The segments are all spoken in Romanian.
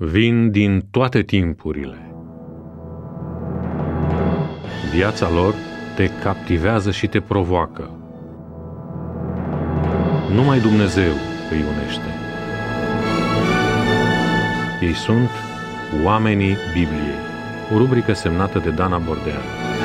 vin din toate timpurile. Viața lor te captivează și te provoacă. Numai Dumnezeu îi unește. Ei sunt Oamenii Bibliei, o rubrică semnată de Dana Bordean.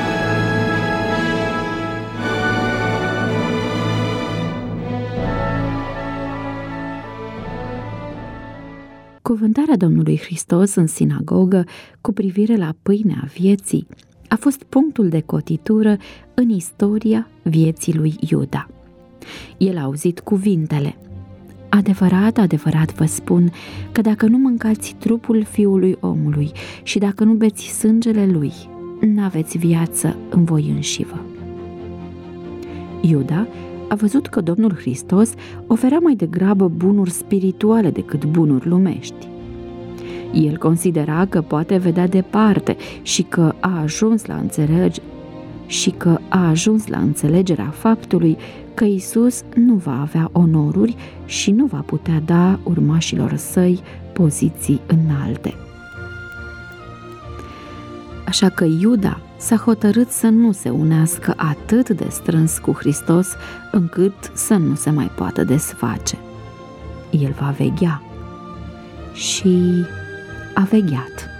Cuvântarea Domnului Hristos în sinagogă cu privire la pâinea vieții a fost punctul de cotitură în istoria vieții lui Iuda. El a auzit cuvintele: "Adevărat, adevărat vă spun că dacă nu mâncați trupul Fiului Omului și dacă nu beți sângele Lui, n-aveți viață în voi înșivă." Iuda a văzut că Domnul Hristos oferea mai degrabă bunuri spirituale decât bunuri lumești. El considera că poate vedea departe și că a ajuns la înțelegerea faptului că Iisus nu va avea onoruri și nu va putea da urmașilor săi poziții înalte. Așa că Iuda s-a hotărât să nu se unească atât de strâns cu Hristos încât să nu se mai poată desface. El va veghea. Și a vegheat.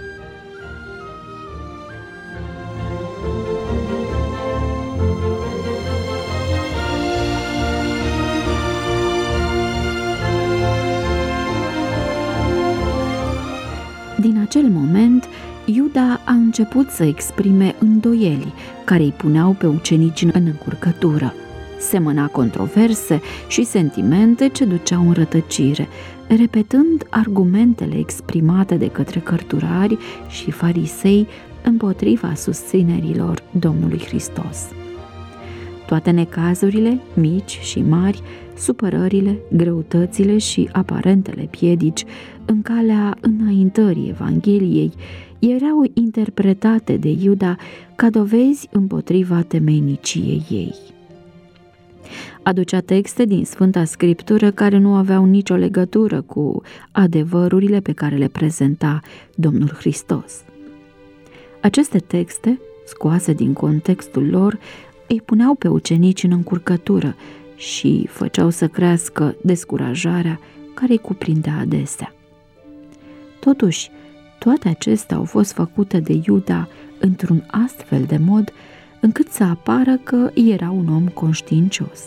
Din acel moment, Iuda a început să exprime îndoieli care îi puneau pe ucenici în încurcătură. Semăna controverse și sentimente ce duceau în rătăcire, repetând argumentele exprimate de către cărturari și farisei împotriva susținerilor Domnului Hristos. Toate necazurile, mici și mari, supărările, greutățile și aparentele piedici în calea înaintării Evangheliei erau interpretate de Iuda ca dovezi împotriva temeiniciei ei. Aducea texte din Sfânta Scriptură care nu aveau nicio legătură cu adevărurile pe care le prezenta Domnul Hristos. Aceste texte, scoase din contextul lor, îi puneau pe ucenici în încurcătură și făceau să crească descurajarea care îi cuprindea adesea. Totuși, toate acestea au fost făcute de Iuda într-un astfel de mod încât să apară că era un om conștiincios.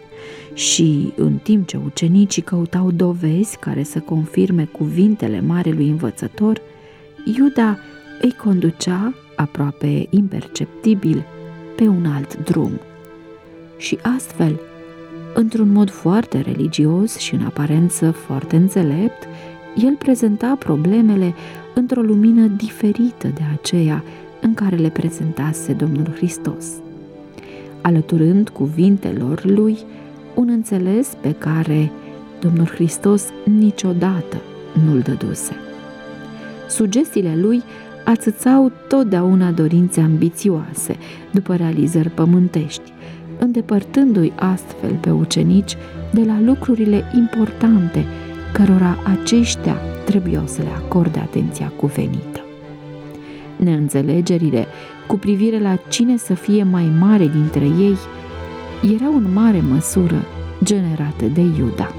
Și în timp ce ucenicii căutau dovezi care să confirme cuvintele marelui învățător, Iuda îi conducea, aproape imperceptibil, pe un alt drum. Și astfel, într-un mod foarte religios și în aparență foarte înțelept, el prezenta problemele într-o lumină diferită de aceea în care le prezentase Domnul Hristos, alăturând cuvintelor lui un înțeles pe care Domnul Hristos niciodată nu-l dăduse. Sugestiile lui ațățau totdeauna dorințe ambițioase după realizări pământești, îndepărtându-i astfel pe ucenici de la lucrurile importante cărora aceștia trebuiau să le acorde atenția cuvenită. Neînțelegerile cu privire la cine să fie mai mare dintre ei erau în mare măsură generate de Iuda.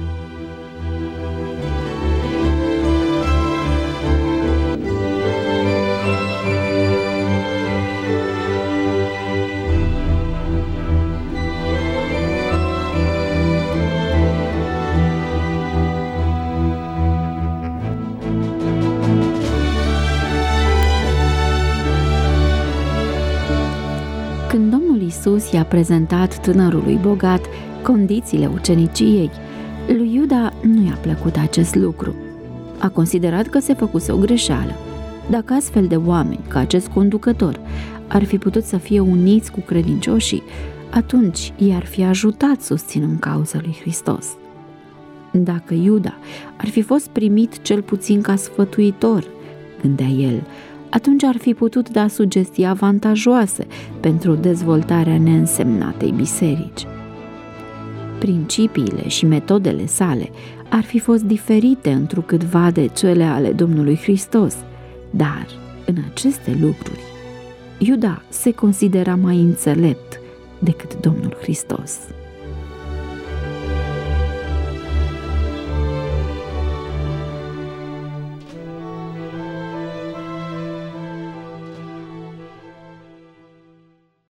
Când Domnul Iisus i-a prezentat tânărului bogat condițiile uceniciei, lui Iuda nu i-a plăcut acest lucru. A considerat că se făcuse o greșeală. Dacă astfel de oameni, ca acest conducător, ar fi putut să fie uniți cu credincioșii, atunci i-ar fi ajutat susținând cauza lui Hristos. Dacă Iuda ar fi fost primit cel puțin ca sfătuitor, gândea el, atunci ar fi putut da sugestii avantajoase pentru dezvoltarea neînsemnatei biserici. Principiile și metodele sale ar fi fost diferite întrucâtva de cele ale Domnului Hristos, dar în aceste lucruri Iuda se considera mai înțelept decât Domnul Hristos.